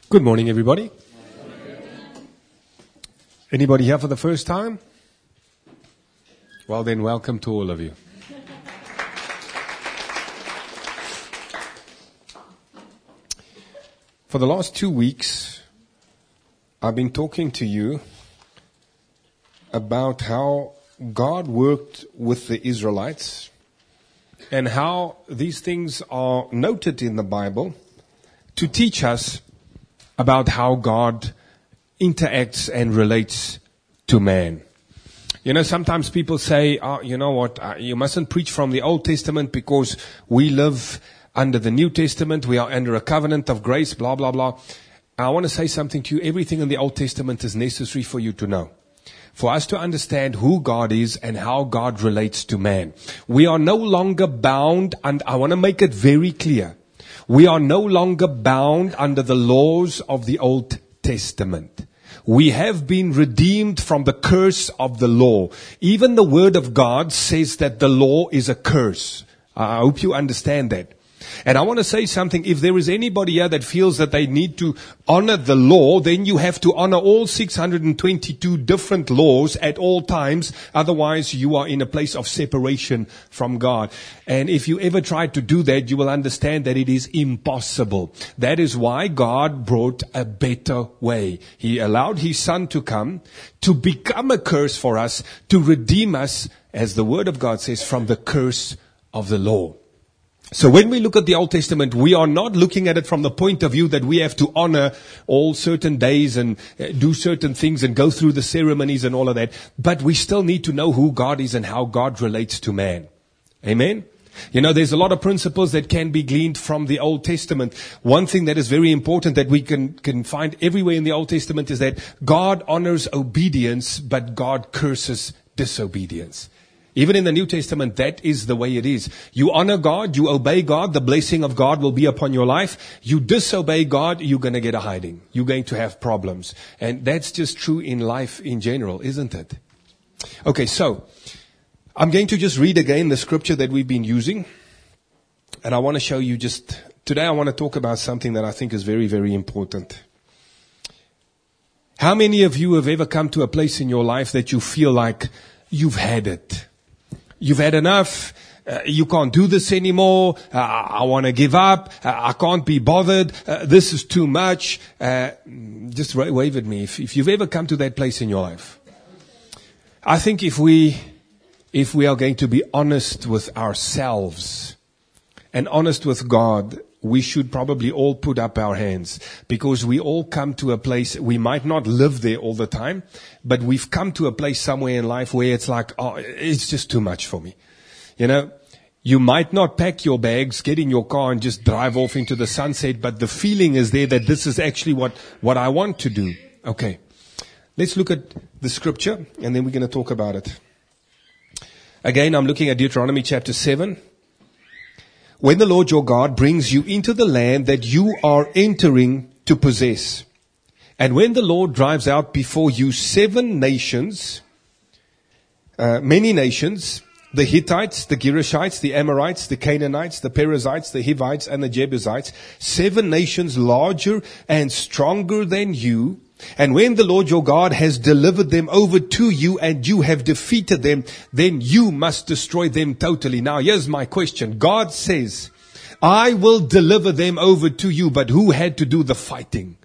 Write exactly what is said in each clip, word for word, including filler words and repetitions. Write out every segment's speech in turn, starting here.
Good morning, everybody. Anybody here for the first time? Well then, welcome to all of you. For the last two weeks, I've been talking to you about how God worked with the Israelites and how these things are noted in the Bible to teach us about how God interacts and relates to man. You know, sometimes people say, oh, you know what, uh, you mustn't preach from the Old Testament because we live under the New Testament. We are under a covenant of grace, blah, blah, blah. I want to say something to you. Everything in the Old Testament is necessary for you to know, for us to understand who God is and how God relates to man. We are no longer bound, and I want to make it very clear. We are no longer bound under the laws of the Old Testament. We have been redeemed from the curse of the law. Even the Word of God says that the law is a curse. I hope you understand that. And I want to say something. If there is anybody here that feels that they need to honor the law, then you have to honor all six hundred twenty-two different laws at all times. Otherwise, you are in a place of separation from God. And if you ever try to do that, you will understand that it is impossible. That is why God brought a better way. He allowed His Son to come, to become a curse for us, to redeem us, as the Word of God says, from the curse of the law. So when we look at the Old Testament, we are not looking at it from the point of view that we have to honor all certain days and do certain things and go through the ceremonies and all of that. But we still need to know who God is and how God relates to man. Amen? You know, there's a lot of principles that can be gleaned from the Old Testament. One thing that is very important that we can, can find everywhere in the Old Testament is that God honors obedience, but God curses disobedience. Even in the New Testament, that is the way it is. You honor God, you obey God, the blessing of God will be upon your life. You disobey God, you're going to get a hiding. You're going to have problems. And that's just true in life in general, isn't it? Okay, so I'm going to just read again the scripture that we've been using. And I want to show you just, today I want to talk about something that I think is very, very important. How many of you have ever come to a place in your life that you feel like you've had it? You've had enough. Uh, you can't do this anymore. Uh, I want to give up. Uh, I can't be bothered. Uh, this is too much. Uh, just ra- wave at me if, if you've ever come to that place in your life. I think if we, if we are going to be honest with ourselves and honest with God, we should probably all put up our hands, because we all come to a place, we might not live there all the time, but we've come to a place somewhere in life where it's like, oh, it's just too much for me. You know, you might not pack your bags, get in your car and just drive off into the sunset, but the feeling is there that this is actually what, what I want to do. Okay. Let's look at the scripture and then we're going to talk about it. Again, I'm looking at Deuteronomy chapter seven. When the Lord your God brings you into the land that you are entering to possess, and when the Lord drives out before you seven nations, uh, many nations, the Hittites, the Girgashites, the Amorites, the Canaanites, the Perizzites, the Hivites, and the Jebusites, seven nations larger and stronger than you, and when the Lord your God has delivered them over to you and you have defeated them, then you must destroy them totally. Now, here's my question. God says, I will deliver them over to you, but who had to do the fighting?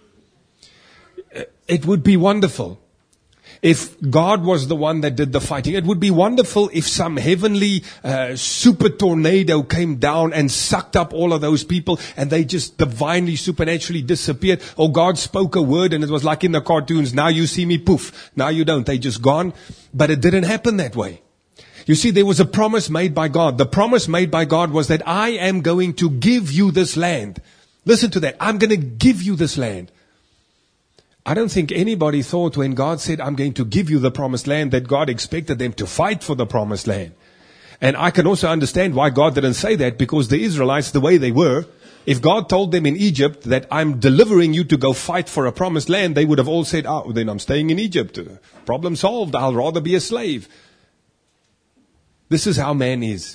It would be wonderful if God was the one that did the fighting. It would be wonderful if some heavenly uh, super tornado came down and sucked up all of those people and they just divinely, supernaturally disappeared. Or God spoke a word and it was like in the cartoons, now you see me, poof. Now you don't. They just gone. But it didn't happen that way. You see, there was a promise made by God. The promise made by God was that I am going to give you this land. Listen to that. I'm going to give you this land. I don't think anybody thought when God said, I'm going to give you the promised land, that God expected them to fight for the promised land. And I can also understand why God didn't say that, because the Israelites, the way they were, if God told them in Egypt that I'm delivering you to go fight for a promised land, they would have all said, oh, then I'm staying in Egypt. Problem solved. I'll rather be a slave. This is how man is.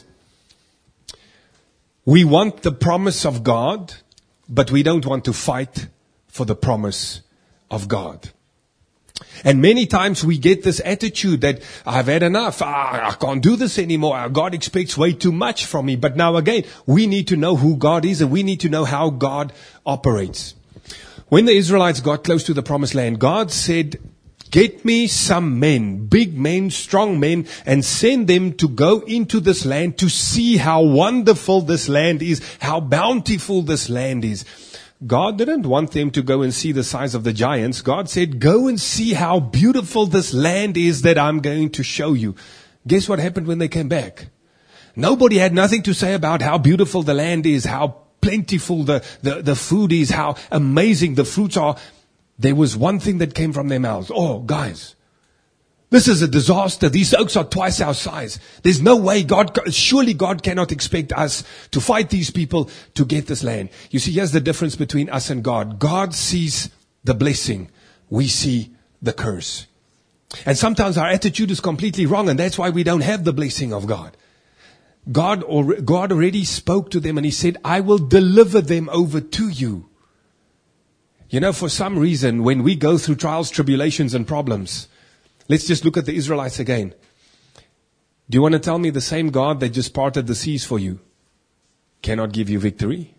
We want the promise of God, but we don't want to fight for the promise of God. And many times we get this attitude that I've had enough. Ah, I can't do this anymore. God expects way too much from me. But now again, we need to know who God is and we need to know how God operates. When the Israelites got close to the promised land, God said, get me some men, big men, strong men, and send them to go into this land to see how wonderful this land is, how bountiful this land is. God didn't want them to go and see the size of the giants. God said, go and see how beautiful this land is that I'm going to show you. Guess what happened when they came back? Nobody had nothing to say about how beautiful the land is, how plentiful the, the, the food is, how amazing the fruits are. There was one thing that came from their mouths. Oh, guys, this is a disaster. These oaks are twice our size. There's no way God, surely God cannot expect us to fight these people to get this land. You see, here's the difference between us and God. God sees the blessing. We see the curse. And sometimes our attitude is completely wrong, and that's why we don't have the blessing of God. God, or, God already spoke to them and He said, I will deliver them over to you. You know, for some reason, when we go through trials, tribulations, and problems, let's just look at the Israelites again. Do you want to tell me the same God that just parted the seas for you cannot give you victory?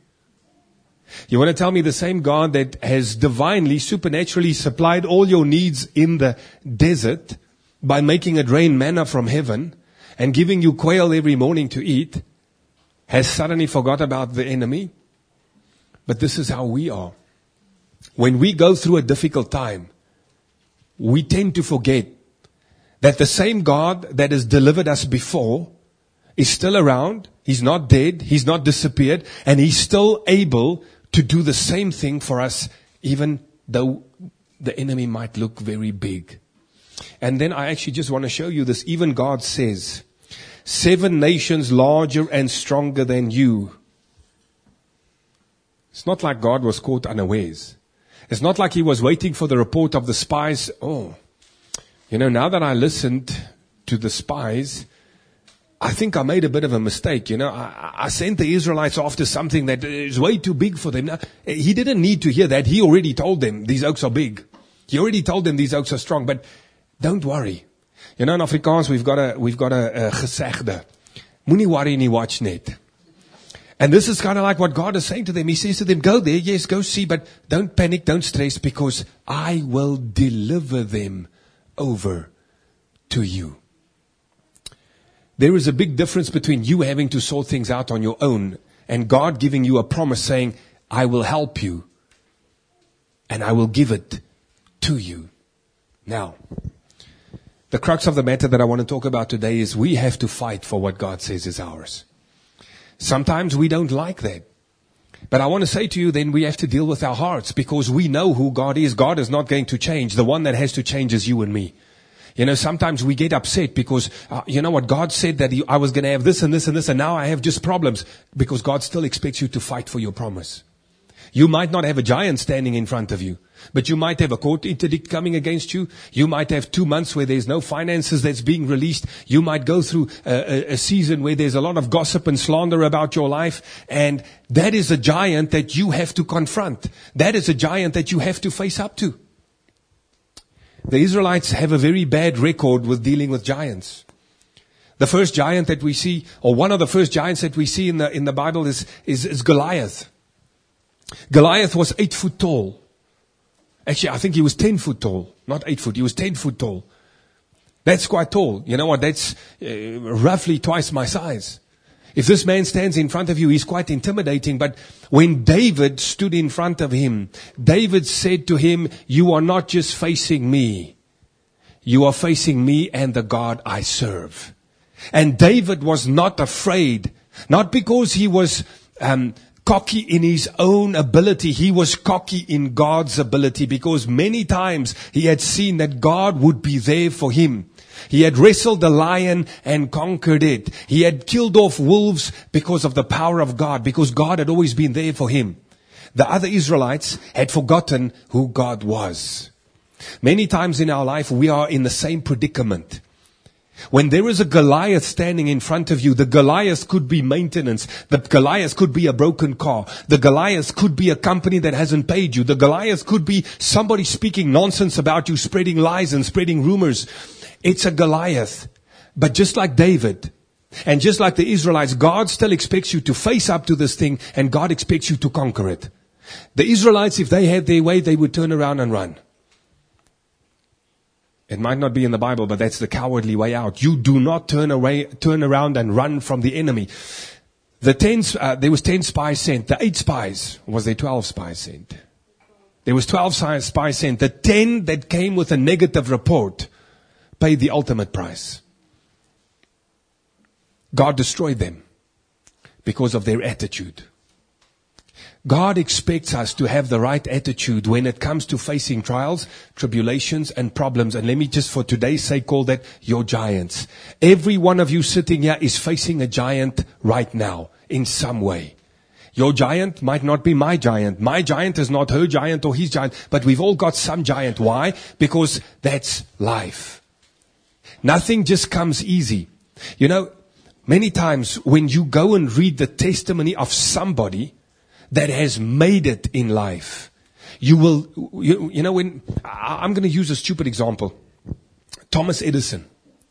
You want to tell me the same God that has divinely, supernaturally supplied all your needs in the desert by making it rain manna from heaven and giving you quail every morning to eat, has suddenly forgot about the enemy? But this is how we are. When we go through a difficult time, we tend to forget that the same God that has delivered us before is still around. He's not dead. He's not disappeared. And He's still able to do the same thing for us, even though the enemy might look very big. And then I actually just want to show you this. Even God says, seven nations larger and stronger than you. It's not like God was caught unawares. It's not like He was waiting for the report of the spies. Oh, you know, now that I listened to the spies, I think I made a bit of a mistake. You know, I, I sent the Israelites after something that is way too big for them. Now, He didn't need to hear that. He already told them these oaks are big. He already told them these oaks are strong. But don't worry. You know, in Afrikaans, we've got a, we've got a, a gesegde. Moenie worry nie, watch net. And this is kind of like what God is saying to them. He says to them, go there, yes, go see, but don't panic, don't stress, because I will deliver them over to you. There is a big difference between you having to sort things out on your own and God giving you a promise saying, I will help you and I will give it to you. Now, the crux of the matter that I want to talk about today is we have to fight for what God says is ours. Sometimes we don't like that. But I want to say to you, then we have to deal with our hearts because we know who God is. God is not going to change. The one that has to change is you and me. You know, sometimes we get upset because, uh, you know what, God said that he, I was going to have this and this and this, and now I have just problems because God still expects you to fight for your promise. You might not have a giant standing in front of you, but you might have a court interdict coming against you. You might have two months where there's no finances that's being released. You might go through a, a, a season where there's a lot of gossip and slander about your life. And that is a giant that you have to confront. That is a giant that you have to face up to. The Israelites have a very bad record with dealing with giants. The first giant that we see, or one of the first giants that we see in the, in the Bible is, is, is Goliath. Goliath was eight foot tall. Actually, I think he was ten foot tall. Not eight foot, he was ten foot tall. That's quite tall. You know what, that's uh, roughly twice my size. If this man stands in front of you, he's quite intimidating. But when David stood in front of him, David said to him, you are not just facing me. You are facing me and the God I serve. And David was not afraid. Not because he was um cocky in his own ability. He was cocky in God's ability because many times he had seen that God would be there for him. He had wrestled the lion and conquered it. He had killed off wolves because of the power of God, because God had always been there for him. The other Israelites had forgotten who God was. Many times in our life we are in the same predicament. When there is a Goliath standing in front of you, the Goliath could be maintenance. The Goliath could be a broken car. The Goliath could be a company that hasn't paid you. The Goliath could be somebody speaking nonsense about you, spreading lies and spreading rumors. It's a Goliath. But just like David, and just like the Israelites, God still expects you to face up to this thing, and God expects you to conquer it. The Israelites, if they had their way, they would turn around and run. It might not be in the Bible, but that's the cowardly way out. You do not turn away, turn around and run from the enemy. The ten, uh, there was ten spies sent. The eight spies, was there twelve spies sent? There was twelve spies sent. The ten that came with a negative report paid the ultimate price. God destroyed them because of their attitude. God expects us to have the right attitude when it comes to facing trials, tribulations, and problems. And let me just for today's sake call that your giants. Every one of you sitting here is facing a giant right now in some way. Your giant might not be my giant. My giant is not her giant or his giant, but we've all got some giant. Why? Because that's life. Nothing just comes easy. You know, many times when you go and read the testimony of somebody that has made it in life, you will, you, you know, when, I'm going to use a stupid example. Thomas Edison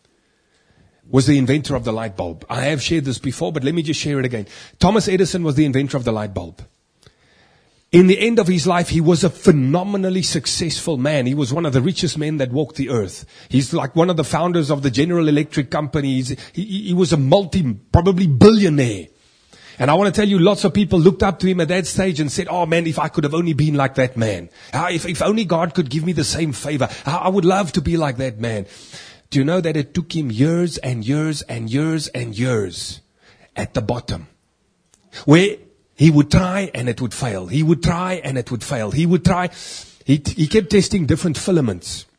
was the inventor of the light bulb. I have shared this before, but let me just share it again. Thomas Edison was the inventor of the light bulb. In the end of his life, he was a phenomenally successful man. He was one of the richest men that walked the earth. He's like one of the founders of the General Electric companies. He, he was a multi, probably billionaire. And I want to tell you, lots of people looked up to him at that stage and said, oh man, if I could have only been like that man. If, if only God could give me the same favor. I would love to be like that man. Do you know that it took him years and years and years and years at the bottom, where he would try and it would fail. He would try and it would fail. He would try. He, he kept testing different filaments.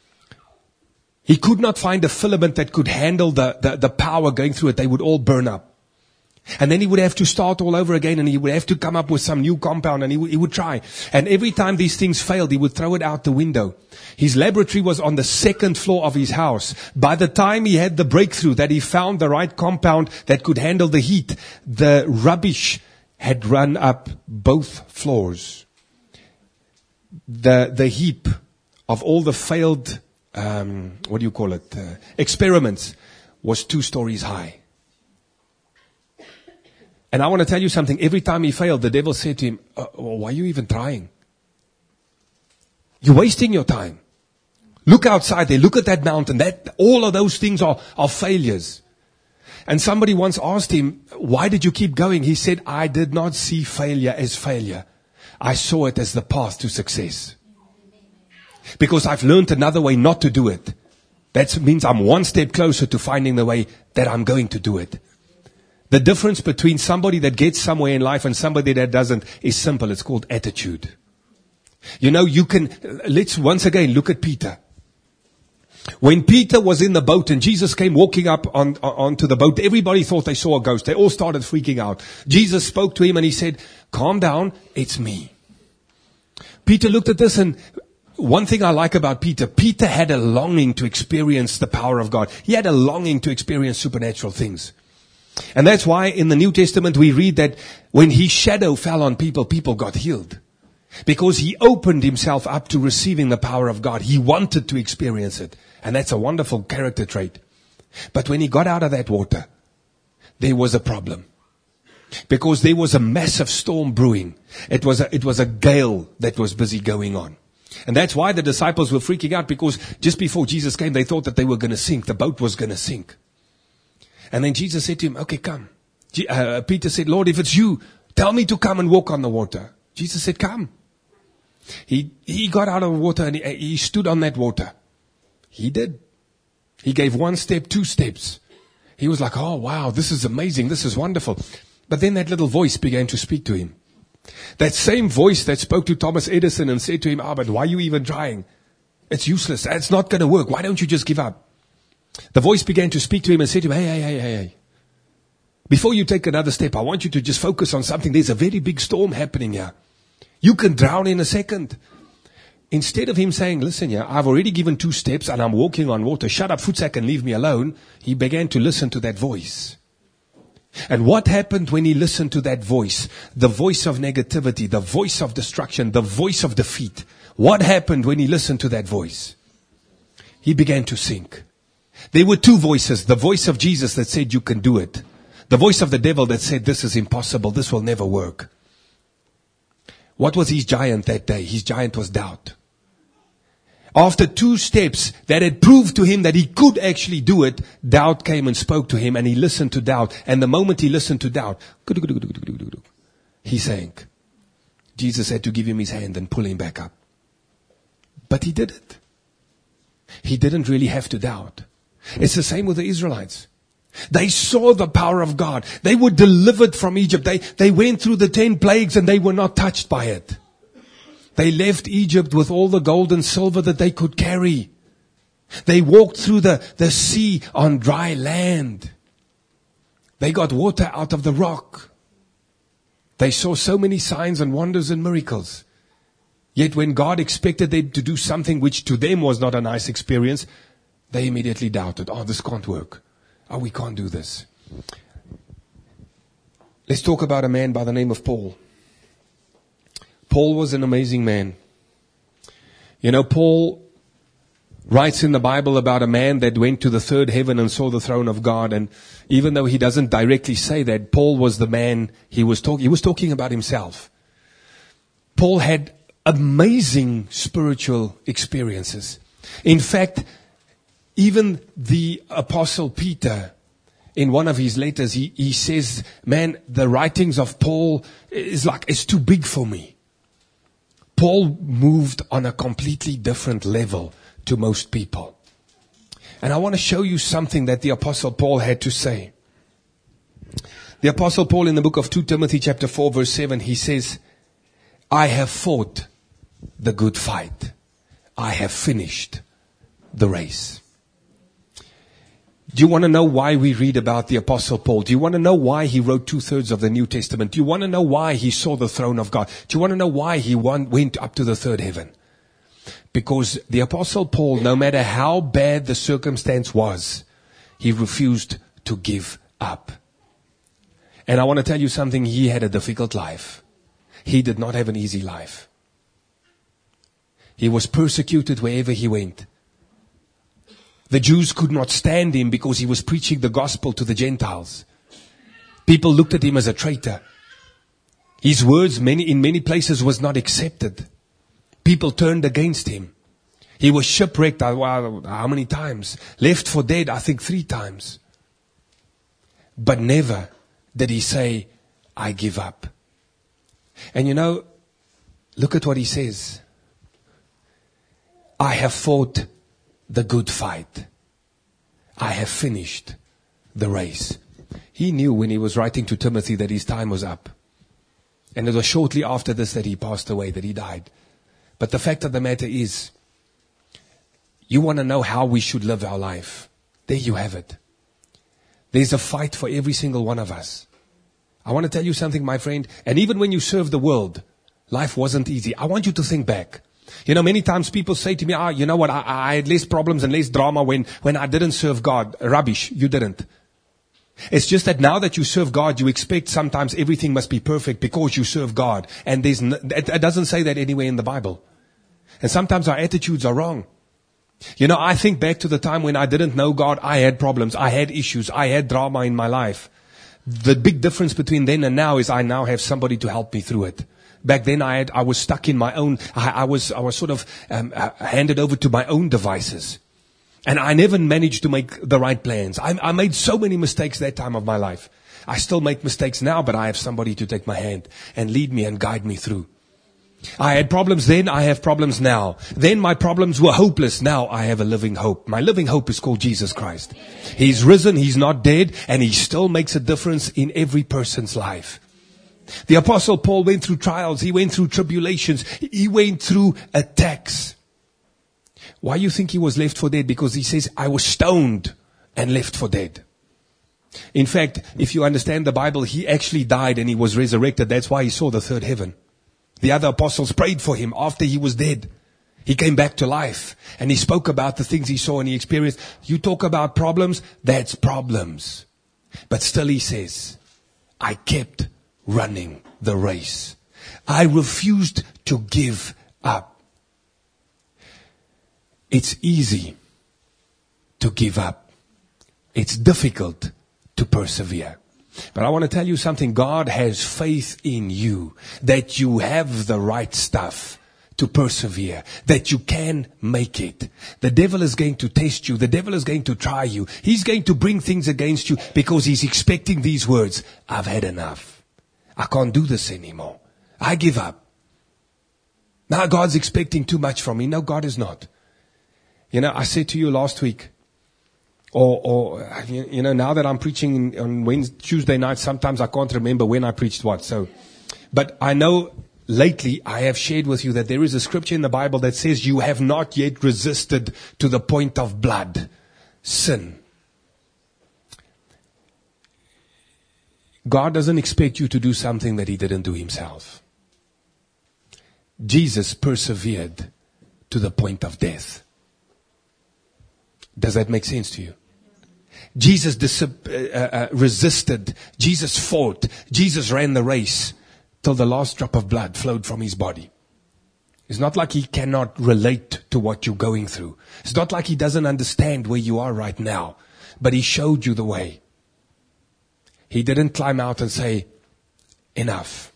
He could not find a filament that could handle the, the, the power going through it. They would all burn up. And then he would have to start all over again, and he would have to come up with some new compound, and he would, he would try. And every time these things failed, he would throw it out the window. His laboratory was on the second floor of his house. By the time he had the breakthrough that he found the right compound that could handle the heat, the rubbish had run up both floors. The, the heap of all the failed, um, what do you call it, uh, experiments was two stories high. And I want to tell you something. Every time he failed, the devil said to him, uh, well, why are you even trying? You're wasting your time. Look outside there. Look at that mountain. That, all of those things are, are failures. And somebody once asked him, why did you keep going? He said, I did not see failure as failure. I saw it as the path to success. Because I've learned another way not to do it. That means I'm one step closer to finding the way that I'm going to do it. The difference between somebody that gets somewhere in life and somebody that doesn't is simple. It's called attitude. You know, you can, let's once again look at Peter. When Peter was in the boat and Jesus came walking up on, on onto the boat, everybody thought they saw a ghost. They all started freaking out. Jesus spoke to him and he said, calm down, it's me. Peter looked at this, and one thing I like about Peter, Peter had a longing to experience the power of God. He had a longing to experience supernatural things. And that's why in the New Testament we read that when his shadow fell on people, people got healed. Because he opened himself up to receiving the power of God. He wanted to experience it. And that's a wonderful character trait. But when he got out of that water, there was a problem. Because there was a massive storm brewing. It was a, it was a gale that was busy going on. And that's why the disciples were freaking out, because just before Jesus came, they thought that they were going to sink. The boat was going to sink. And then Jesus said to him, okay, come. Uh, Peter said, Lord, if it's you, tell me to come and walk on the water. Jesus said, come. He, he got out of the water and he, he stood on that water. He did. He gave one step, two steps. He was like, oh, wow, this is amazing. This is wonderful. But then that little voice began to speak to him. That same voice that spoke to Thomas Edison and said to him, ah, but why are you even trying? It's useless. It's not going to work. Why don't you just give up? The voice began to speak to him and said to him, hey, hey, hey, hey, hey. Before you take another step, I want you to just focus on something. There's a very big storm happening here. You can drown in a second. instead of him saying, listen, yeah, I've already given two steps and I'm walking on water. Shut up, footsack, and leave me alone. He began to listen to that voice. And what happened when he listened to that voice? The voice of negativity, the voice of destruction, the voice of defeat. What happened when he listened to that voice? He began to sink. There were two voices. The voice of Jesus that said, you can do it. The voice of the devil that said, this is impossible. This will never work. What was his giant that day? His giant was doubt. After two steps that had proved to him that he could actually do it, doubt came and spoke to him, and he listened to doubt. And the moment he listened to doubt, he sank. Jesus had to give him his hand and pull him back up. But he did it. He didn't really have to doubt. It's the same with the Israelites. They saw the power of God. They were delivered from Egypt. They, they went through the ten plagues and they were not touched by it. They left Egypt with all the gold and silver that they could carry. They walked through the, the sea on dry land. They got water out of the rock. They saw so many signs and wonders and miracles. Yet when God expected them to do something which to them was not a nice experience, they immediately doubted. Oh, this can't work. Oh, we can't do this. Let's talk about a man by the name of Paul. Paul was an amazing man. You know, Paul writes in the Bible about a man that went to the third heaven and saw the throne of God. And even though he doesn't directly say that, Paul was the man he was talking. He was talking about himself. Paul had amazing spiritual experiences. In fact, even the Apostle Peter, in one of his letters, he, he says, man, the writings of Paul is like, it's too big for me. Paul moved on a completely different level to most people. And I want to show you something that the Apostle Paul had to say. The Apostle Paul in the book of Second Timothy chapter four verse seven, he says, I have fought the good fight. I have finished the race. Do you want to know why we read about the Apostle Paul? Do you want to know why he wrote two-thirds of the New Testament? Do you want to know why he saw the throne of God? Do you want to know why he went up to the third heaven? Because the Apostle Paul, no matter how bad the circumstance was, he refused to give up. And I want to tell you something, he had a difficult life. He did not have an easy life. He was persecuted wherever he went. The Jews could not stand him because he was preaching the gospel to the Gentiles. People looked at him as a traitor. His words many, in many places was not accepted. People turned against him. He was shipwrecked, how many times? Left for dead, I think three times. But never did he say, I give up. And you know, look at what he says. I have fought the good fight. I have finished the race. He knew when he was writing to Timothy that his time was up. And it was shortly after this that he passed away, that he died. But the fact of the matter is, you want to know how we should live our life. There you have it. There's a fight for every single one of us. I want to tell you something, my friend. And even when you serve the world, life wasn't easy. I want you to think back. You know, many times people say to me, ah, you know what, I, I had less problems and less drama when, when I didn't serve God. Rubbish, you didn't. It's just that now that you serve God, you expect sometimes everything must be perfect because you serve God. And there's no, it, it doesn't say that anywhere in the Bible. And sometimes our attitudes are wrong. You know, I think back to the time when I didn't know God, I had problems, I had issues, I had drama in my life. The big difference between then and now is I now have somebody to help me through it. Back then I had, I was stuck in my own, I, I was, I was sort of um, uh, handed over to my own devices. And I never managed to make the right plans. I, I made so many mistakes that time of my life. I still make mistakes now, but I have somebody to take my hand and lead me and guide me through. I had problems then, I have problems now. Then my problems were hopeless. Now I have a living hope. My living hope is called Jesus Christ. He's risen, He's not dead, and He still makes a difference in every person's life. The Apostle Paul went through trials. He went through tribulations. He went through attacks. Why do you think he was left for dead? Because he says, I was stoned and left for dead. In fact, if you understand the Bible, he actually died and he was resurrected. That's why he saw the third heaven. The other apostles prayed for him after he was dead. He came back to life and he spoke about the things he saw and he experienced. You talk about problems, that's problems. But still he says, I kept running the race. I refused to give up. It's easy to give up. It's difficult to persevere. But I want to tell you something. God has faith in you that you have the right stuff to persevere, that you can make it. The devil is going to test you. The devil is going to try you. He's going to bring things against you because he's expecting these words. I've had enough. I can't do this anymore. I give up. Now God's expecting too much from me. No, God is not. You know, I said to you last week, or, or you know, now that I'm preaching on Wednesday, Tuesday night, sometimes I can't remember when I preached what. So, but I know lately I have shared with you that there is a scripture in the Bible that says you have not yet resisted to the point of blood, sin. God doesn't expect you to do something that he didn't do himself. Jesus persevered to the point of death. Does that make sense to you? Jesus dis- uh, uh, resisted. Jesus fought. Jesus ran the race till the last drop of blood flowed from his body. It's not like he cannot relate to what you're going through. It's not like he doesn't understand where you are right now. But he showed you the way. He didn't climb out and say, enough.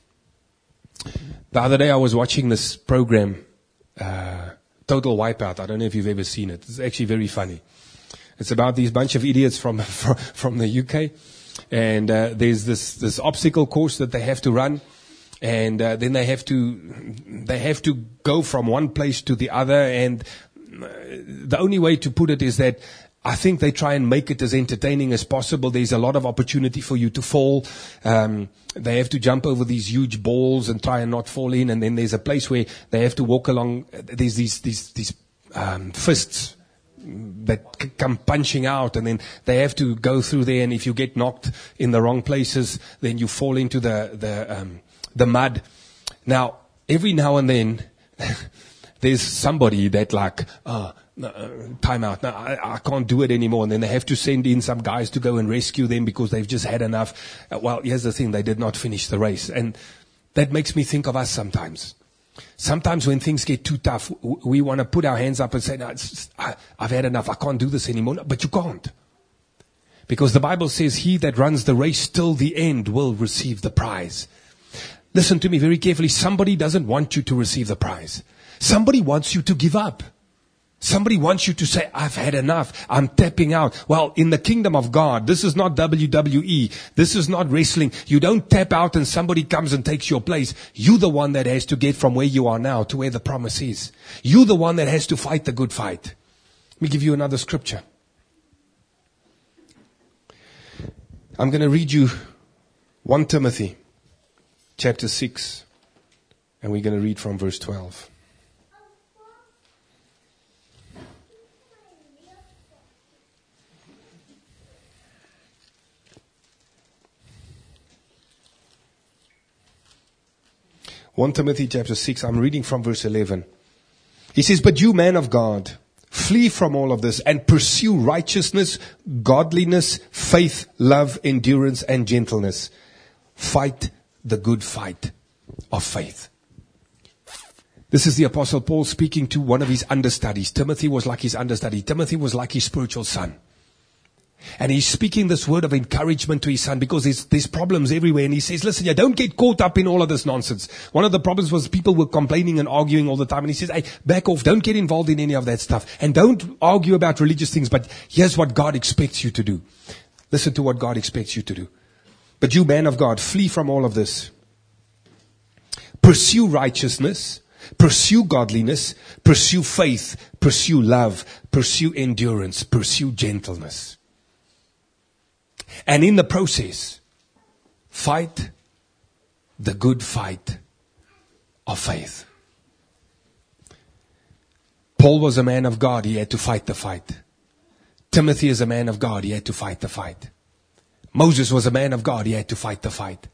The other day I was watching this program, uh, Total Wipeout. I don't know if you've ever seen it. It's actually very funny. It's about these bunch of idiots from from, from the U K. And uh, there's this, this obstacle course that they have to run. And uh, then they have to they have to go from one place to the other. And uh, the only way to put it is that I think they try and make it as entertaining as possible. There's a lot of opportunity for you to fall. Um, they have to jump over these huge balls and try and not fall in. And then there's a place where they have to walk along. There's these these these um, fists that c- come punching out, and then they have to go through there. And if you get knocked in the wrong places, then you fall into the the um, the mud. Now, every now and then, there's somebody that like, oh, no, uh, time out. No, I, I can't do it anymore. And then they have to send in some guys to go and rescue them because they've just had enough. Uh, well, here's the thing. They did not finish the race. And that makes me think of us sometimes. Sometimes when things get too tough, w- we want to put our hands up and say, no, it's just, I, I've had enough. I can't do this anymore. No, but you can't. Because the Bible says he that runs the race till the end will receive the prize. Listen to me very carefully. Somebody doesn't want you to receive the prize. Somebody wants you to give up. Somebody wants you to say, I've had enough. I'm tapping out. Well, in the kingdom of God, this is not W W E. This is not wrestling. You don't tap out and somebody comes and takes your place. You're the one that has to get from where you are now to where the promise is. You're the one that has to fight the good fight. Let me give you another scripture. I'm going to read you First Timothy chapter six, and we're going to read from verse twelve. First Timothy chapter six, I'm reading from verse eleven. He says, but you, man of God, flee from all of this and pursue righteousness, godliness, faith, love, endurance, and gentleness. Fight the good fight of faith. This is the Apostle Paul speaking to one of his understudies. Timothy was like his understudy. Timothy was like his spiritual son. And he's speaking this word of encouragement to his son because there's, there's problems everywhere. And he says, listen, you don't get caught up in all of this nonsense. One of the problems was people were complaining and arguing all the time. And he says, hey, back off. Don't get involved in any of that stuff. And don't argue about religious things. But here's what God expects you to do. Listen to what God expects you to do. But you, man of God, flee from all of this. Pursue righteousness. Pursue godliness. Pursue faith. Pursue love. Pursue endurance. Pursue gentleness. And in the process, fight the good fight of faith. Paul was a man of God. He had to fight the fight. Timothy is a man of God. He had to fight the fight. Moses was a man of God. He had to fight the fight.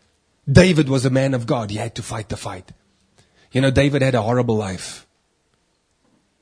David was a man of God. He had to fight the fight. You know, David had a horrible life.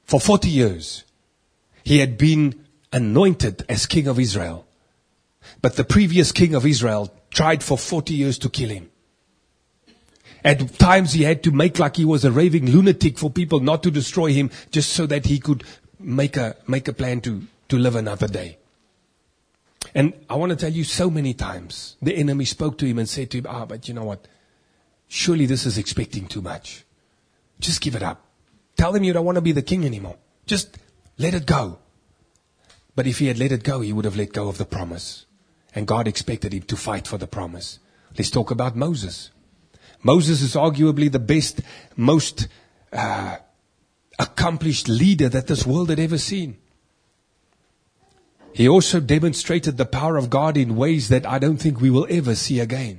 For forty years, he had been anointed as king of Israel. But the previous king of Israel tried for forty years to kill him. At times he had to make like he was a raving lunatic for people not to destroy him, just so that he could make a, make a plan to, to live another day. And I want to tell you, so many times the enemy spoke to him and said to him, ah, but you know what? Surely this is expecting too much. Just give it up. Tell them you don't want to be the king anymore. Just let it go. But if he had let it go, he would have let go of the promise. And God expected him to fight for the promise. Let's talk about Moses. Moses is arguably the best, most uh, accomplished leader that this world had ever seen. He also demonstrated the power of God in ways that I don't think we will ever see again.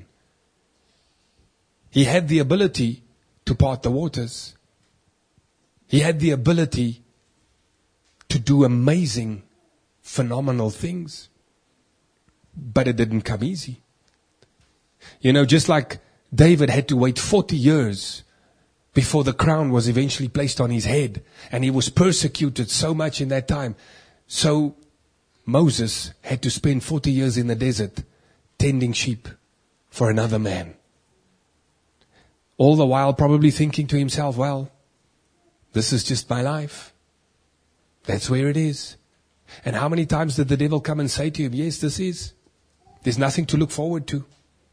He had the ability to part the waters. He had the ability to do amazing, phenomenal things. But it didn't come easy. You know, just like David had to wait forty years before the crown was eventually placed on his head. And he was persecuted so much in that time. So Moses had to spend forty years in the desert tending sheep for another man. All the while probably thinking to himself, well, this is just my life. That's where it is. And how many times did the devil come and say to him, yes, this is. There's nothing to look forward to.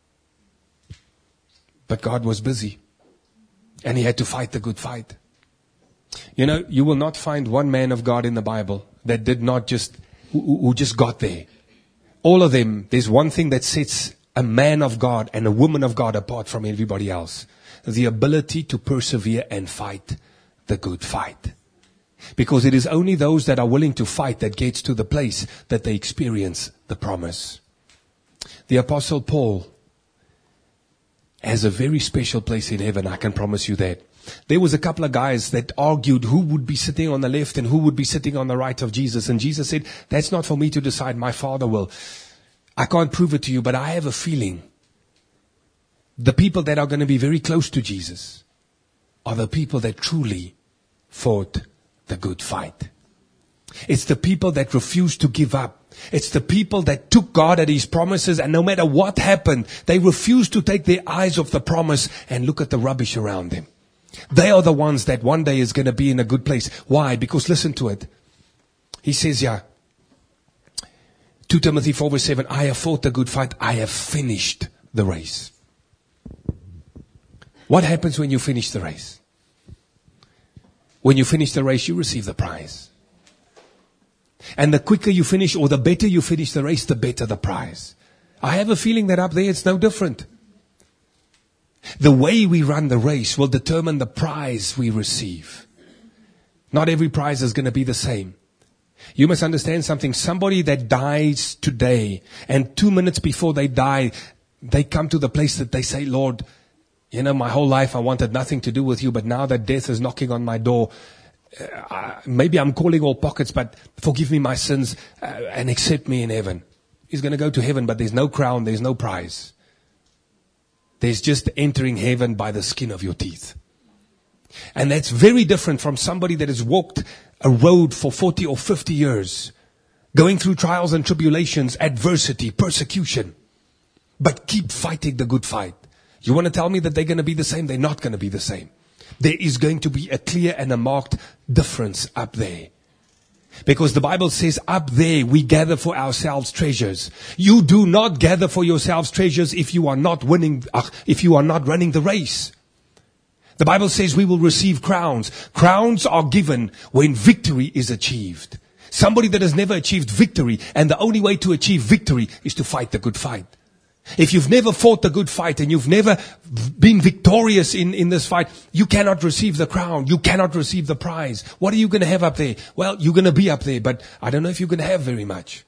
But God was busy. And he had to fight the good fight. You know, you will not find one man of God in the Bible that did not just, who, who just got there. All of them, there's one thing that sets a man of God and a woman of God apart from everybody else. The ability to persevere and fight the good fight. Because it is only those that are willing to fight that gets to the place that they experience the promise. The Apostle Paul has a very special place in heaven, I can promise you that. There was a couple of guys that argued who would be sitting on the left and who would be sitting on the right of Jesus. And Jesus said, that's not for me to decide, my Father will. I can't prove it to you, but I have a feeling the people that are going to be very close to Jesus are the people that truly fought the good fight. It's the people that refused to give up. It's the people that took God at His promises, and no matter what happened, they refused to take their eyes off the promise and look at the rubbish around them. They are the ones that one day is going to be in a good place. Why? Because listen to it. He says, yeah, Second Timothy four verse seven, I have fought the good fight. I have finished the race. What happens when you finish the race? When you finish the race, you receive the prize. And the quicker you finish, or the better you finish the race, the better the prize. I have a feeling that up there it's no different. The way we run the race will determine the prize we receive. Not every prize is going to be the same. You must understand something. Somebody that dies today, and two minutes before they die, they come to the place that they say, Lord, you know, my whole life I wanted nothing to do with you, but now that death is knocking on my door, uh, maybe I'm calling all pockets, but forgive me my sins uh, and accept me in heaven. He's going to go to heaven, but there's no crown, there's no prize. There's just entering heaven by the skin of your teeth. And that's very different from somebody that has walked a road for forty or fifty years, going through trials and tribulations, adversity, persecution, but keep fighting the good fight. You want to tell me that they're going to be the same? They're not going to be the same. There is going to be a clear and a marked difference up there. Because the Bible says up there we gather for ourselves treasures. You do not gather for yourselves treasures if you are not winning, uh, if you are not running the race. The Bible says we will receive crowns. Crowns are given when victory is achieved. Somebody that has never achieved victory, and the only way to achieve victory is to fight the good fight. If you've never fought the good fight and you've never been victorious in, in this fight, you cannot receive the crown. You cannot receive the prize. What are you going to have up there? Well, you're going to be up there, but I don't know if you're going to have very much.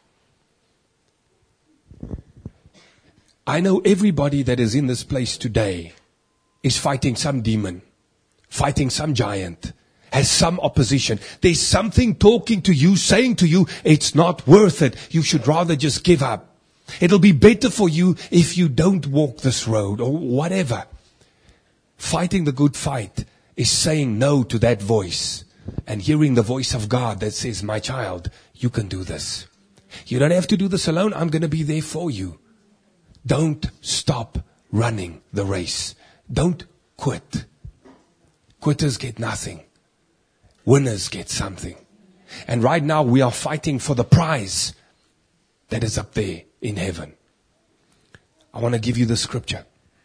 I know everybody that is in this place today is fighting some demon, fighting some giant, has some opposition. There's something talking to you, saying to you, it's not worth it. You should rather just give up. It'll be better for you if you don't walk this road or whatever. Fighting the good fight is saying no to that voice and hearing the voice of God that says, my child, you can do this. You don't have to do this alone. I'm going to be there for you. Don't stop running the race. Don't quit. Quitters get nothing. Winners get something. And right now we are fighting for the prize that is up there in heaven. I want to give you the scripture.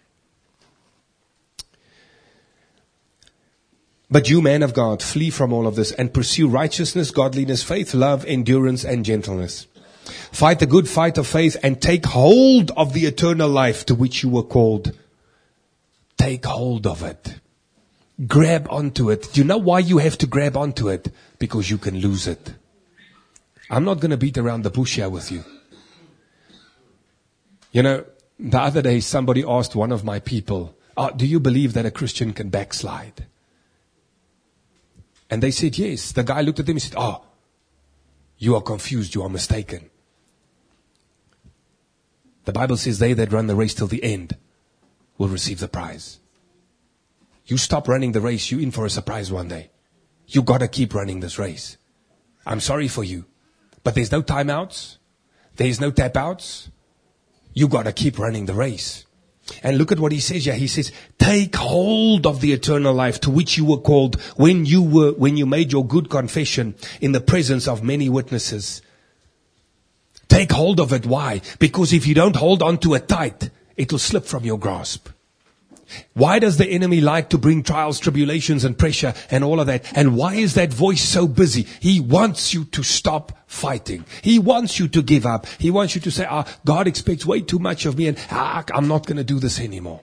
But you, man of God, flee from all of this and pursue righteousness, godliness, faith, love, endurance, and gentleness. Fight the good fight of faith and take hold of the eternal life to which you were called. Take hold of it. Grab onto it. Do you know why you have to grab onto it? Because you can lose it. I'm not going to beat around the bush here with you. You know, the other day somebody asked one of my people, oh, do you believe that a Christian can backslide? And they said, yes. The guy looked at them and said, oh, you are confused. You are mistaken. The Bible says they that run the race till the end will receive the prize. You stop running the race, you're in for a surprise one day. You got to keep running this race. I'm sorry for you. But there's no timeouts. There's no tap outs. You got to keep running the race. And look at what he says here. He says, take hold of the eternal life to which you were called when you were, when you made your good confession in the presence of many witnesses. Take hold of it. Why? Because if you don't hold on to it tight, it will slip from your grasp. Why does the enemy like to bring trials, tribulations, and pressure and all of that? And why is that voice so busy? He wants you to stop fighting. He wants you to give up. He wants you to say, ah, God expects way too much of me and ah, I'm not going to do this anymore.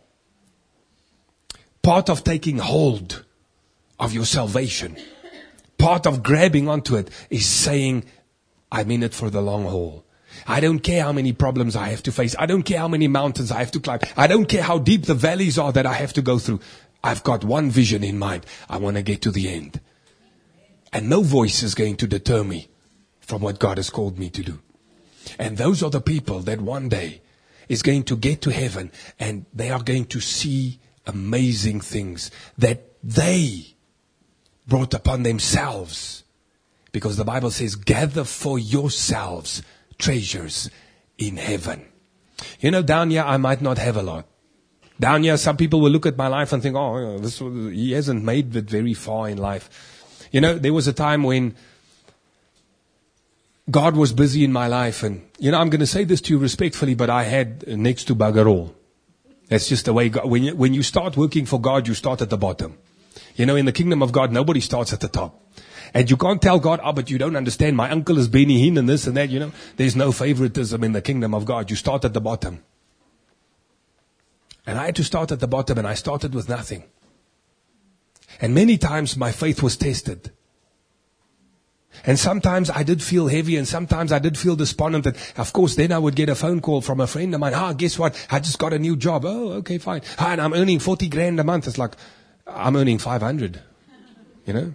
Part of taking hold of your salvation, part of grabbing onto it is saying, I'm in it for the long haul. I don't care how many problems I have to face. I don't care how many mountains I have to climb. I don't care how deep the valleys are that I have to go through. I've got one vision in mind. I want to get to the end. And no voice is going to deter me from what God has called me to do. And those are the people that one day is going to get to heaven and they are going to see amazing things that they brought upon themselves. Because the Bible says, gather for yourselves treasures in heaven. You know, down here I might not have a lot. Down here some people will look at my life and think, oh, this he hasn't made it very far in life. You know, there was a time when God was busy in my life and, you know, I'm going to say this to you respectfully, but I had next to bugger all. That's just the way God, when you, when you start working for God, you start at the bottom. You know, in the kingdom of God, nobody starts at the top. And you can't tell God, oh, but you don't understand. My uncle is Benny Hinn and this and that, you know. There's no favoritism in the kingdom of God. You start at the bottom. And I had to start at the bottom and I started with nothing. And many times my faith was tested. And sometimes I did feel heavy and sometimes I did feel despondent. And of course, then I would get a phone call from a friend of mine. Ah, guess what? I just got a new job. Oh, okay, fine. Ah, and I'm earning forty grand a month. It's like, I'm earning five hundred, you know.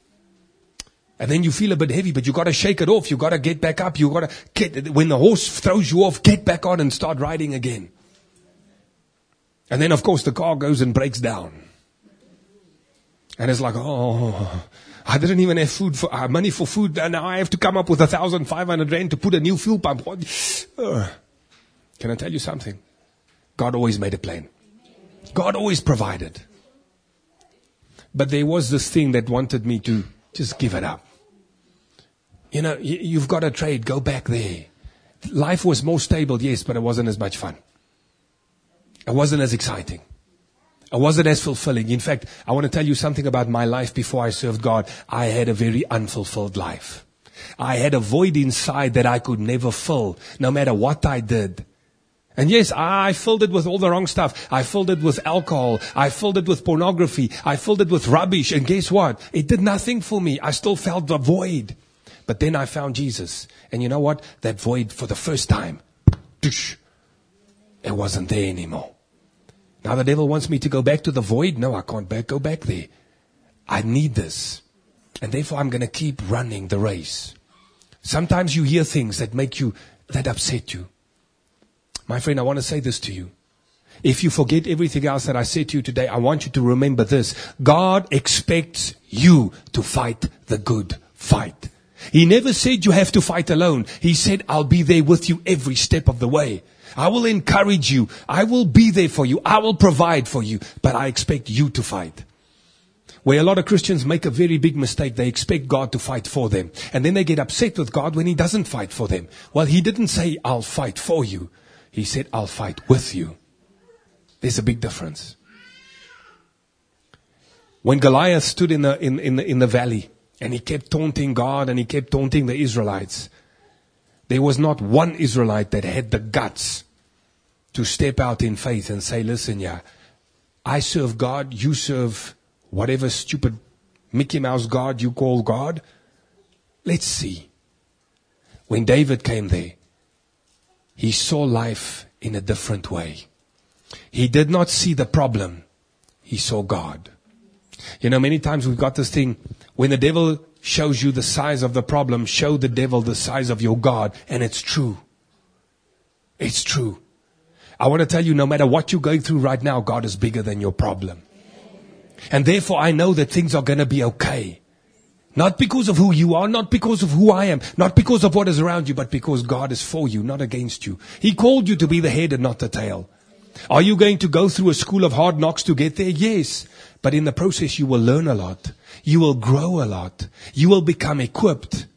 And then you feel a bit heavy, but you got to shake it off. You got to get back up. You got to get, when the horse throws you off, get back on and start riding again. And then, of course, the car goes and breaks down. And it's like, oh, I didn't even have food for, uh, money for food. And now I have to come up with a thousand five hundred rand to put a new fuel pump. What? Uh, can I tell you something? God always made a plan. God always provided. But there was this thing that wanted me to just give it up. You know, you've got a trade, go back there. Life was more stable, yes, but it wasn't as much fun. It wasn't as exciting. It wasn't as fulfilling. In fact, I want to tell you something about my life before I served God. I had a very unfulfilled life. I had a void inside that I could never fill, no matter what I did. And yes, I filled it with all the wrong stuff. I filled it with alcohol. I filled it with pornography. I filled it with rubbish. And guess what? It did nothing for me. I still felt the void. But then I found Jesus. And you know what? That void for the first time, it wasn't there anymore. Now the devil wants me to go back to the void. No, I can't back, go back there. I need this. And therefore I'm going to keep running the race. Sometimes you hear things that make you, that upset you. My friend, I want to say this to you. if you forget everything else that I said to you today, I want you to remember this. God expects you to fight the good fight. He never said you have to fight alone. He said, I'll be there with you every step of the way. I will encourage you. I will be there for you. I will provide for you. But I expect you to fight. Where a lot of Christians make a very big mistake, they expect God to fight for them. And then they get upset with God when He doesn't fight for them. Well, He didn't say, I'll fight for you. He said, I'll fight with you. There's a big difference. When Goliath stood in the, in, in the, in the valley, and he kept taunting God and he kept taunting the Israelites, there was not one Israelite that had the guts to step out in faith and say, listen, yeah, I serve God, you serve whatever stupid Mickey Mouse God you call God. Let's see. When David came there, he saw life in a different way. He did not see the problem. He saw God. You know, many times we've got this thing, when the devil shows you the size of the problem, show the devil the size of your God. And it's true. It's true. I want to tell you, no matter what you're going through right now, God is bigger than your problem. And therefore I know that things are going to be okay. Not because of who you are, not because of who I am, not because of what is around you, but because God is for you, not against you. He called you to be the head and not the tail. Are you going to go through a school of hard knocks to get there? Yes. But in the process, you will learn a lot. You will grow a lot. You will become equipped.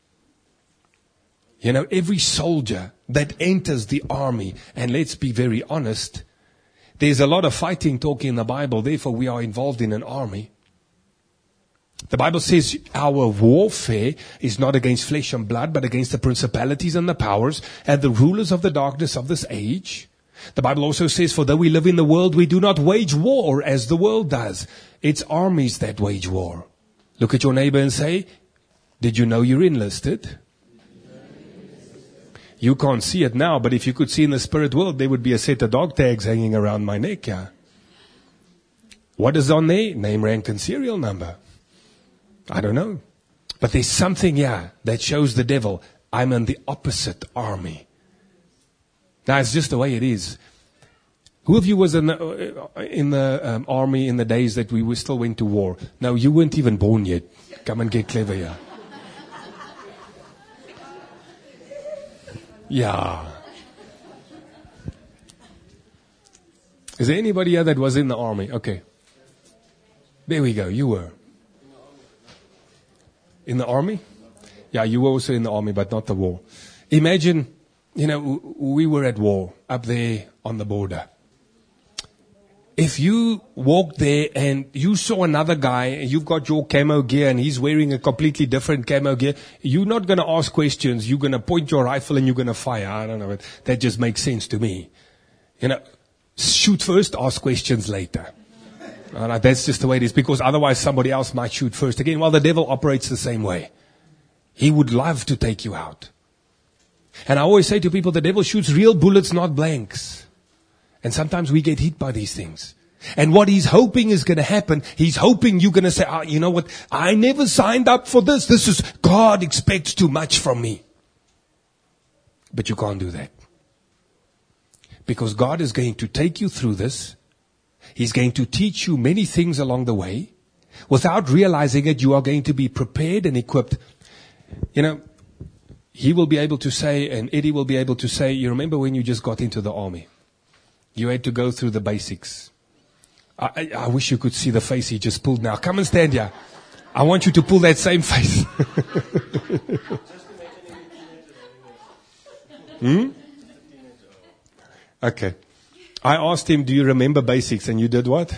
You know, every soldier that enters the army, and let's be very honest, there's a lot of fighting talk in the Bible. Therefore, we are involved in an army. The Bible says our warfare is not against flesh and blood, but against the principalities and the powers and the rulers of the darkness of this age. The Bible also says, for though we live in the world, we do not wage war as the world does. It's armies that wage war. Look at your neighbor and say, did you know you're enlisted? You can't see it now, but if you could see in the spirit world, there would be a set of dog tags hanging around my neck. Yeah. What is on there? Name, rank, and serial number. I don't know. But there's something here that shows the devil, I'm in the opposite army. Now, it's just the way it is. Who of you was in the, in the um, army in the days that we still went to war? No, you weren't even born yet. Come and get clever here. Yeah. Is there anybody here that was in the army? Okay. There we go. You were. In the army? Yeah, you were also in the army, but not the war. Imagine, you know, we were at war up there on the border. If you walked there and you saw another guy, and you've got your camo gear and he's wearing a completely different camo gear, you're not going to ask questions. You're going to point your rifle and you're going to fire. I don't know. That just makes sense to me. You know, shoot first, ask questions later. Right, that's just the way it is, because otherwise somebody else might shoot first. Again, well, the devil operates the same way. He would love to take you out. And I always say to people, the devil shoots real bullets, not blanks. And sometimes we get hit by these things. And what he's hoping is going to happen, he's hoping you're going to say, oh, you know what, I never signed up for this. This is, God expects too much from me. But you can't do that. Because God is going to take you through this. He's going to teach you many things along the way. Without realizing it, you are going to be prepared and equipped. You know, he will be able to say, and Eddie will be able to say, you remember when you just got into the army? You had to go through the basics. I, I, I wish you could see the face he just pulled now. Come and stand here. I want you to pull that same face. hmm? Okay. I asked him, do you remember basics? And you did what?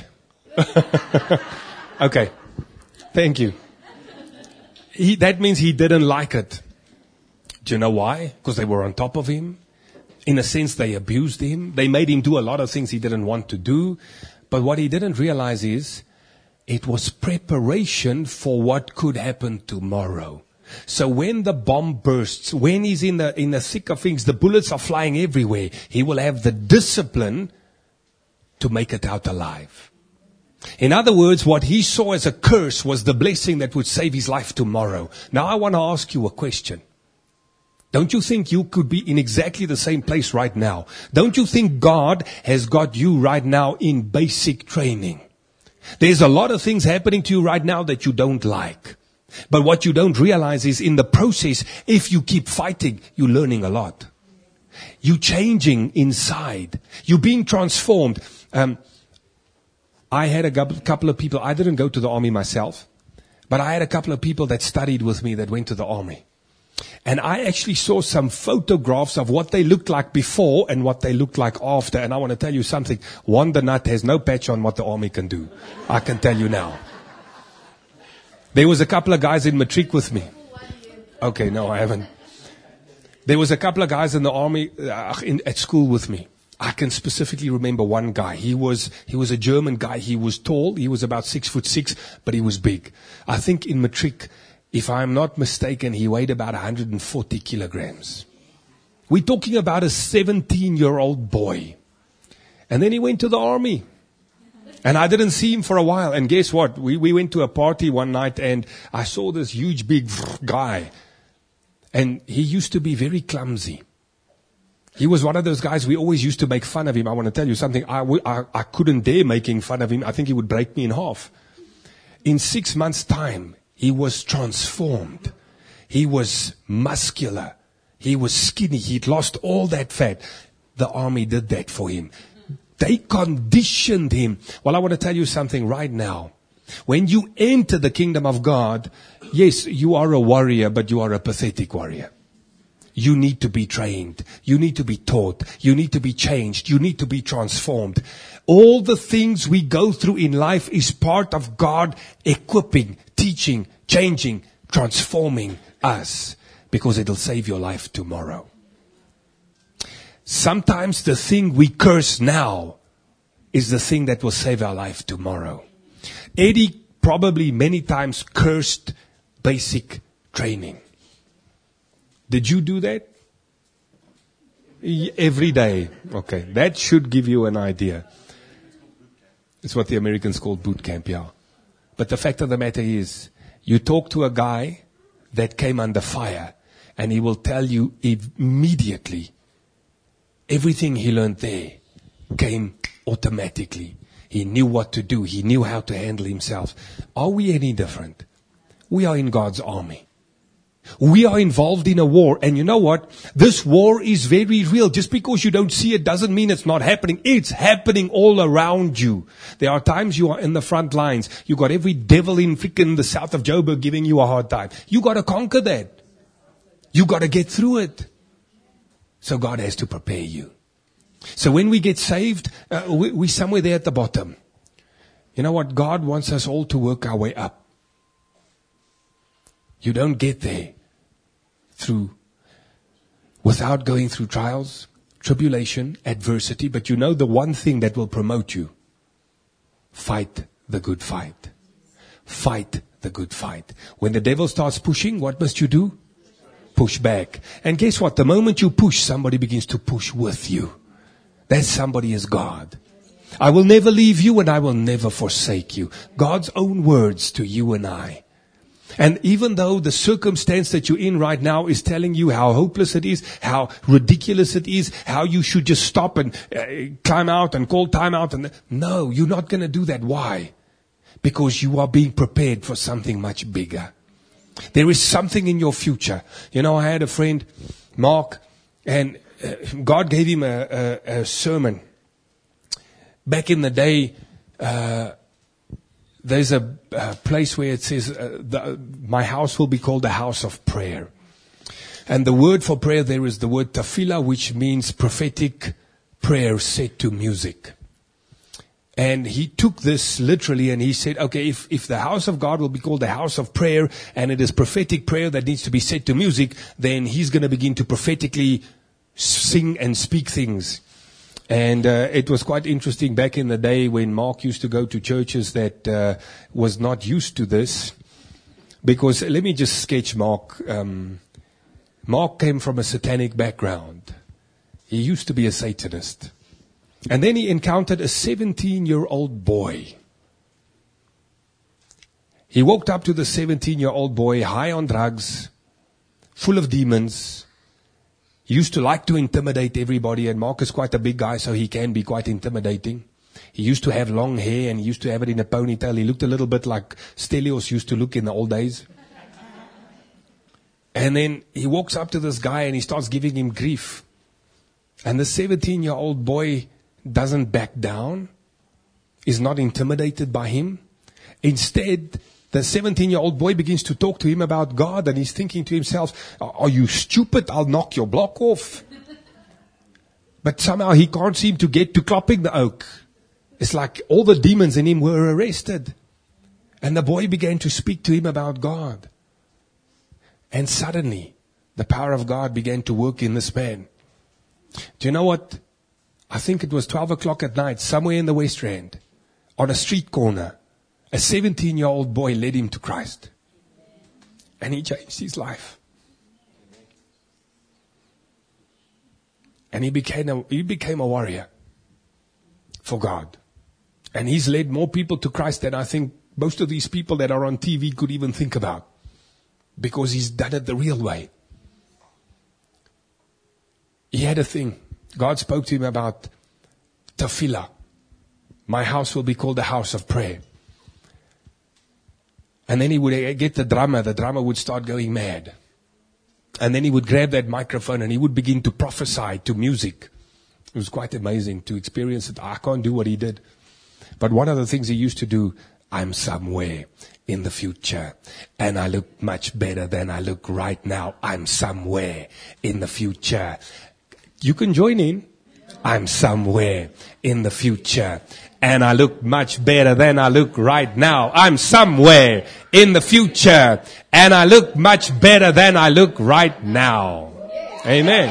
Okay. Thank you. He, that means he didn't like it. Do you know why? Because they were on top of him. In a sense, they abused him. They made him do a lot of things he didn't want to do. But what he didn't realize is it was preparation for what could happen tomorrow. So when the bomb bursts, when he's in the, in the thick of things, the bullets are flying everywhere, he will have the discipline to make it out alive. In other words, what he saw as a curse was the blessing that would save his life tomorrow. Now I want to ask you a question. Don't you think you could be in exactly the same place right now? Don't you think God has got you right now in basic training? There's a lot of things happening to you right now that you don't like. But what you don't realize is in the process, if you keep fighting, you're learning a lot. You're changing inside. You're being transformed. Um, I had a couple of people, I didn't go to the army myself, but I had a couple of people that studied with me that went to the army. And I actually saw some photographs of what they looked like before and what they looked like after. And I want to tell you something. Wanda Nut has no patch on what the army can do. I can tell you now. There was a couple of guys in matric with me. Okay, no, I haven't. There was a couple of guys in the army uh, in, at school with me. I can specifically remember one guy. He was he was a German guy. He was tall. He was about six foot six, but he was big. I think in matric, if I'm not mistaken, he weighed about one hundred forty kilograms. We're talking about a seventeen-year-old boy. And then he went to the army. And I didn't see him for a while. And guess what? We, we went to a party one night and I saw this huge, big guy. And he used to be very clumsy. He was one of those guys, we always used to make fun of him. I want to tell you something. I, w- I, I couldn't dare making fun of him. I think he would break me in half. In six months' time, he was transformed. He was muscular. He was skinny. He'd lost all that fat. The army did that for him. They conditioned him. Well, I want to tell you something right now. When you enter the kingdom of God, yes, you are a warrior, but you are a pathetic warrior. You need to be trained. You need to be taught. You need to be changed. You need to be transformed. All the things we go through in life is part of God equipping, teaching, changing, transforming us, because it'll save your life tomorrow. Sometimes the thing we curse now is the thing that will save our life tomorrow. Eddie probably many times cursed basic training. Did you do that? Every day. Okay. That should give you an idea. It's what the Americans call boot camp, yeah. But the fact of the matter is, you talk to a guy that came under fire, and he will tell you immediately everything he learned there came automatically. He knew what to do. He knew how to handle himself. Are we any different? We are in God's army. We are involved in a war. And you know what? This war is very real. Just because you don't see it doesn't mean it's not happening. It's happening all around you. There are times you are in the front lines. You got every devil in freaking the south of Joburg giving you a hard time. You got to conquer that. You got to get through it. So God has to prepare you. So when we get saved, uh, we, we're somewhere there at the bottom. You know what? God wants us all to work our way up. You don't get there through, without going through trials, tribulation, adversity. But you know the one thing that will promote you. Fight the good fight. Fight the good fight. When the devil starts pushing, what must you do? Push back. And guess what? The moment you push, somebody begins to push with you. That somebody is God. I will never leave you and I will never forsake you. God's own words to you and I. And even though the circumstance that you're in right now is telling you how hopeless it is, how ridiculous it is, how you should just stop and uh, climb out and call time out. And no, you're not going to do that. Why? Because you are being prepared for something much bigger. There is something in your future. You know, I had a friend, Mark, and uh, God gave him a, a, a sermon. Back in the day, uh, there's a, a place where it says, uh, the, my house will be called a house of prayer. And the word for prayer there is the word tefillah, which means prophetic prayer set to music. And he took this literally and he said, okay, if, if the house of God will be called the house of prayer and it is prophetic prayer that needs to be set to music, then he's going to begin to prophetically sing and speak things. And uh, it was quite interesting back in the day when Mark used to go to churches that uh, was not used to this. Because let me just sketch Mark. Um, Mark came from a satanic background. He used to be a Satanist. And then he encountered a seventeen-year-old boy. He walked up to the seventeen-year-old boy, high on drugs, full of demons, He used to like to intimidate everybody, and Mark is quite a big guy, so he can be quite intimidating. He used to have long hair, and he used to have it in a ponytail. He looked a little bit like Stelios used to look in the old days. And then he walks up to this guy, and he starts giving him grief. And the seventeen-year-old boy doesn't back down, is not intimidated by him. Instead, the seventeen-year-old boy begins to talk to him about God, and he's thinking to himself, are you stupid? I'll knock your block off. But somehow he can't seem to get to Klopping the Oak. It's like all the demons in him were arrested. And the boy began to speak to him about God. And suddenly, the power of God began to work in this man. Do you know what? I think it was twelve o'clock at night, somewhere in the West Rand, on a street corner, a seventeen-year-old boy led him to Christ. And he changed his life. And he became a, he became a warrior for God. And he's led more people to Christ than I think most of these people that are on T V could even think about. Because he's done it the real way. He had a thing. God spoke to him about tefillah. My house will be called the house of prayer. And then he would get the drummer. The drummer would start going mad. And then he would grab that microphone and he would begin to prophesy to music. It was quite amazing to experience it. I can't do what he did. But one of the things he used to do, I'm somewhere in the future. And I look much better than I look right now. I'm somewhere in the future. You can join in. I'm somewhere in the future. And I look much better than I look right now. I'm somewhere in the future. And I look much better than I look right now. Amen.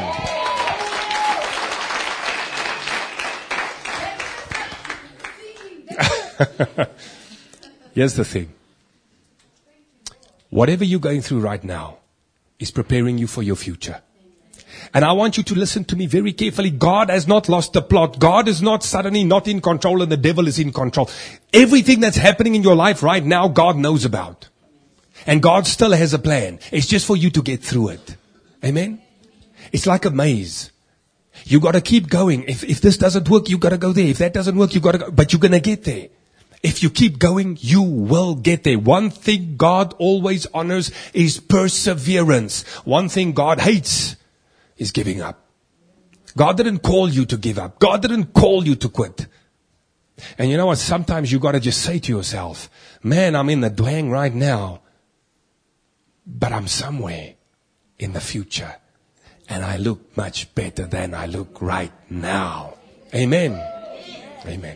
Here's the thing. Whatever you're going through right now is preparing you for your future. And I want you to listen to me very carefully. God has not lost the plot. God is not suddenly not in control and the devil is in control. Everything that's happening in your life right now, God knows about. And God still has a plan. It's just for you to get through it. Amen? It's like a maze. You got to keep going. If, if this doesn't work, you got to go there. If that doesn't work, you got to go. But you're going to get there. If you keep going, you will get there. One thing God always honors is perseverance. One thing God hates is giving up. God didn't call you to give up. God didn't call you to quit. And you know what? Sometimes you got to just say to yourself, man, I'm in the dwang right now, but I'm somewhere in the future. And I look much better than I look right now. Amen. Amen.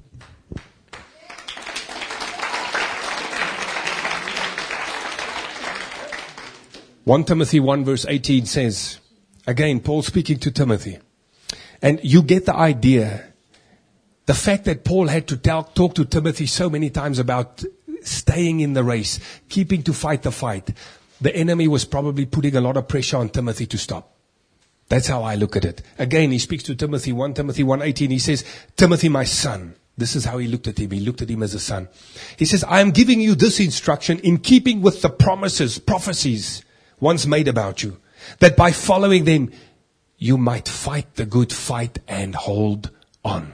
First Timothy one verse eighteen says, again, Paul speaking to Timothy. And you get the idea. The fact that Paul had to tell, talk to Timothy so many times about staying in the race, keeping to fight the fight. The enemy was probably putting a lot of pressure on Timothy to stop. That's how I look at it. Again, he speaks to Timothy, First Timothy one eighteen. He says, Timothy, my son. This is how he looked at him. He looked at him as a son. He says, I am giving you this instruction in keeping with the promises, prophecies once made about you, that by following them, you might fight the good fight and hold on.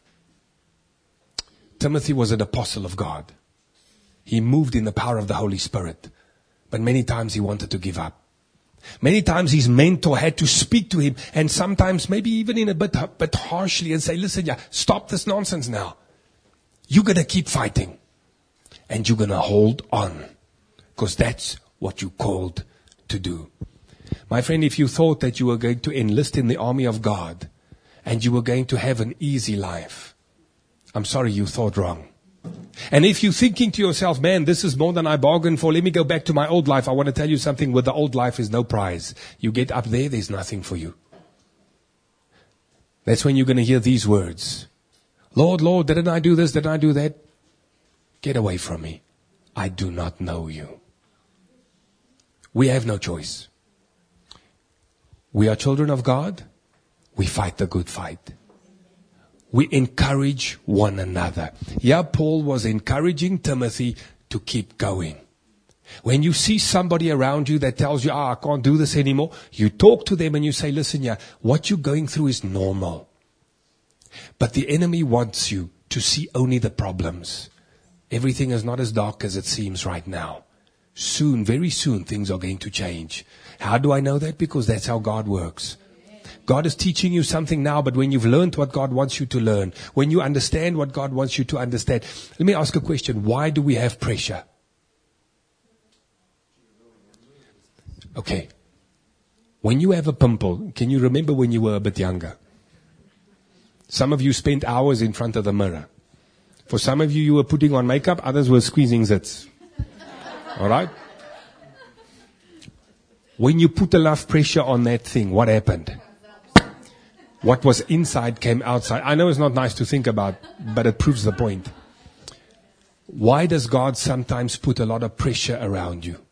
Timothy was an apostle of God. He moved in the power of the Holy Spirit. But many times he wanted to give up. Many times his mentor had to speak to him, and sometimes maybe even in a bit, bit harshly, and say, listen, yeah, stop this nonsense now. You're going to keep fighting. And you're going to hold on. Because that's what you're called to do. My friend, if you thought that you were going to enlist in the army of God, and you were going to have an easy life, I'm sorry, you thought wrong. And if you're thinking to yourself, man, this is more than I bargained for, let me go back to my old life. I want to tell you something, with the old life is no prize. You get up there, there's nothing for you. That's when you're going to hear these words. Lord, Lord, didn't I do this? Didn't I do that? Get away from me. I do not know you. We have no choice. We are children of God. We fight the good fight. We encourage one another. Yeah, Paul was encouraging Timothy to keep going. When you see somebody around you that tells you, ah, I can't do this anymore, you talk to them and you say, listen, yeah, what you're going through is normal. But the enemy wants you to see only the problems. Everything is not as dark as it seems right now. Soon, very soon, things are going to change. How do I know that? Because that's how God works. God is teaching you something now, but when you've learned what God wants you to learn, when you understand what God wants you to understand, let me ask a question. Why do we have pressure? Okay. When you have a pimple, can you remember when you were a bit younger? Some of you spent hours in front of the mirror. For some of you, you were putting on makeup, others were squeezing zits. All right? When you put enough pressure on that thing, what happened? What was inside came outside. I know it's not nice to think about, but it proves the point. Why does God sometimes put a lot of pressure around you?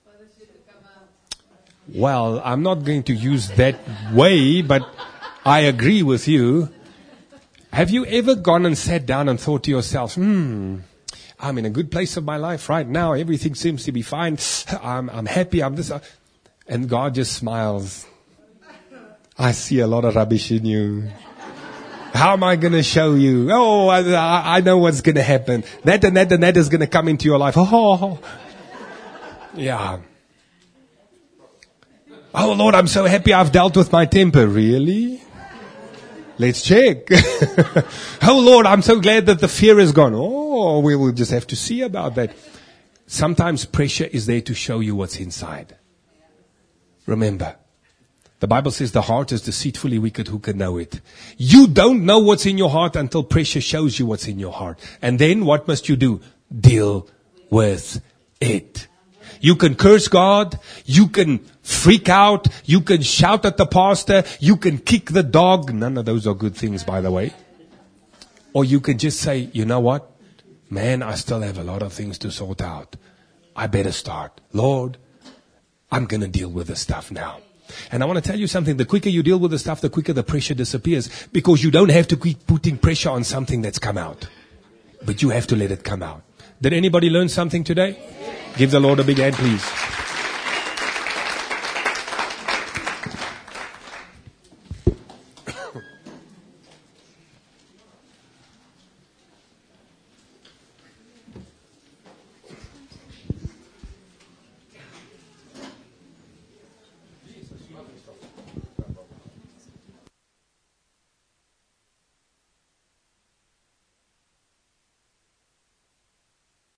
Well, I'm not going to use that way, but I agree with you. Have you ever gone and sat down and thought to yourself, hmm, I'm in a good place of my life right now. Everything seems to be fine. I'm, I'm happy. I'm this. And God just smiles. I see a lot of rubbish in you. How am I going to show you? Oh, I, I know what's going to happen. That and that and that is going to come into your life. Oh, yeah. Oh, Lord, I'm so happy I've dealt with my temper. Really? Let's check. Oh, Lord, I'm so glad that the fear is gone. Oh, we will just have to see about that. Sometimes pressure is there to show you what's inside. Remember, the Bible says the heart is deceitfully wicked. Who can know it? You don't know what's in your heart until pressure shows you what's in your heart. And then what must you do? Deal with it. You can curse God. You can freak out. You can shout at the pastor. You can kick the dog. None of those are good things, by the way. Or you can just say, you know what? Man, I still have a lot of things to sort out. I better start. Lord, I'm going to deal with this stuff now. And I want to tell you something. The quicker you deal with the stuff, the quicker the pressure disappears. Because you don't have to keep putting pressure on something that's come out. But you have to let it come out. Did anybody learn something today? Give the Lord a big hand, please.